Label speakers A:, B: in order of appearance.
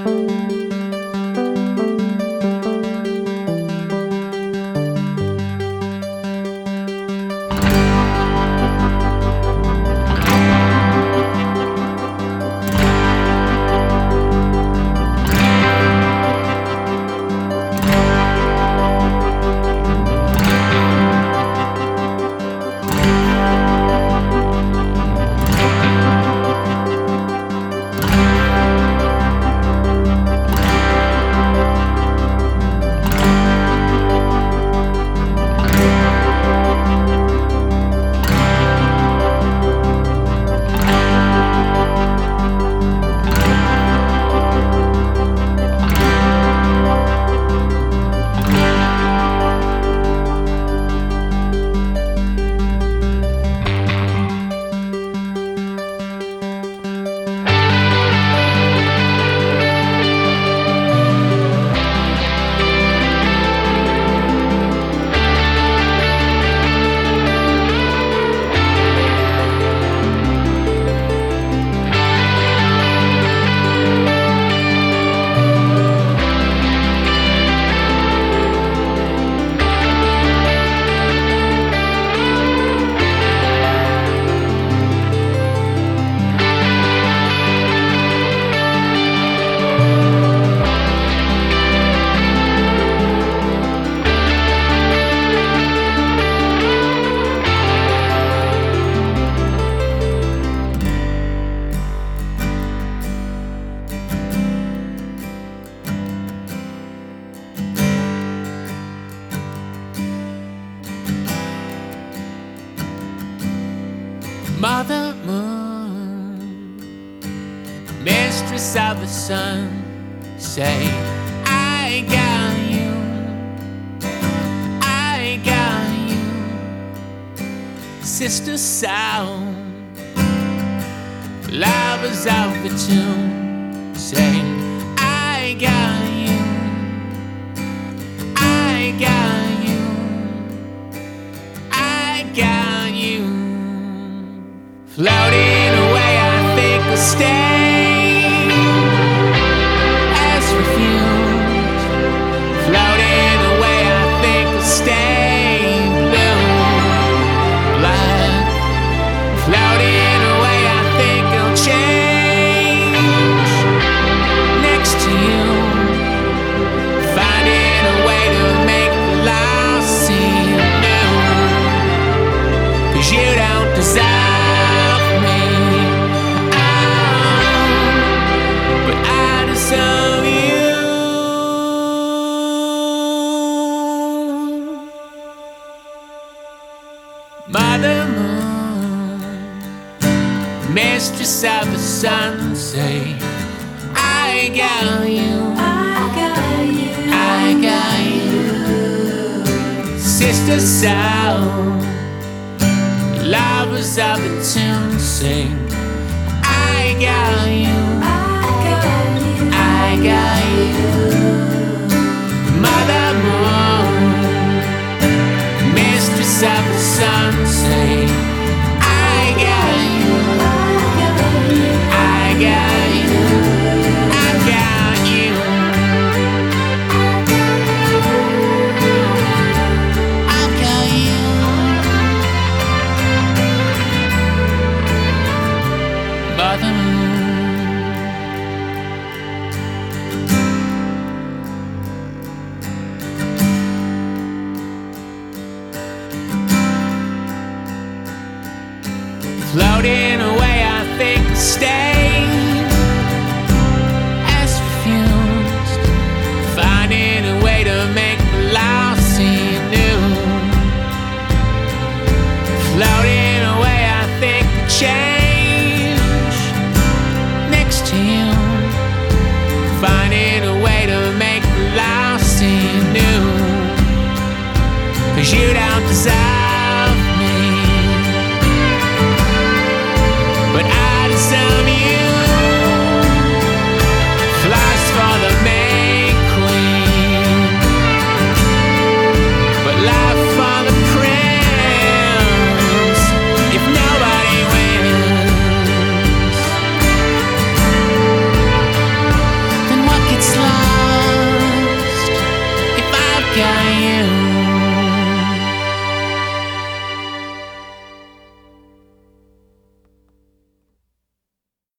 A: Mother Moon, mistress of the sun, say, I got you, I got you. Sister Sound, lovers of the tune, say, I got you, I got you, I got you. Floating away, I think I'll stay as refused. Floating away, I think I'll stay blue, black. Floating away, I think I'll change next to you. Finding a way to make the lost seem new, 'cause you don't desire Mother Moon, mistress of the sun, say, I got you,
B: I got you,
A: I got you. Sister Sound, lovers of the tune, sing, I got you, I got you. Mother Moon, mistress of the sun, say, I got you, I got you, I got you, I got you. Mother Moon. Floating away, I think I'll stay